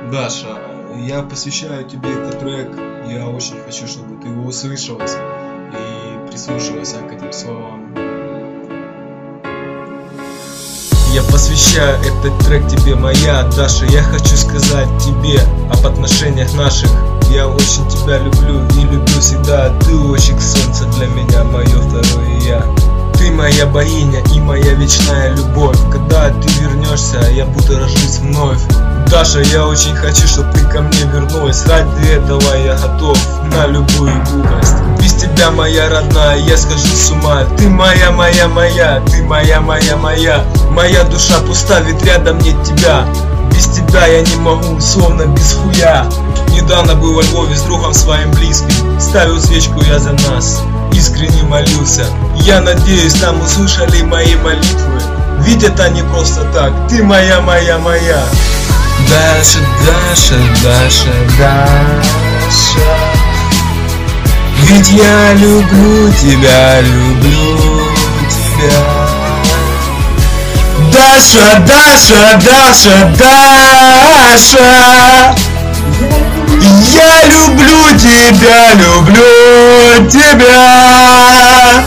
Даша, я посвящаю тебе этот трек. Я очень хочу, чтобы ты его услышалась и прислушалась к этим словам. Я посвящаю этот трек тебе, моя Даша. Я хочу сказать тебе об отношениях наших. Я очень тебя люблю и люблю всегда. Ты лучик солнца для меня, мое второе я. Ты моя богиня и моя вечная любовь. Когда ты вернешься, я будоражусь вновь. Даша, я очень хочу, чтобы ты ко мне вернулась. Ради этого я готов на любую глупость. Без тебя, моя родная, я схожу с ума. Ты моя, ты моя. Моя душа пуста, ведь рядом нет тебя. Без тебя я не могу, словно без хуя. Недавно был во Львове с другом своим близким. Ставил свечку я за нас, искренне молился. Я надеюсь, там услышали мои молитвы. Ведь это не просто так. Ты моя. Даша. Ведь я люблю тебя. Даша. Я люблю тебя.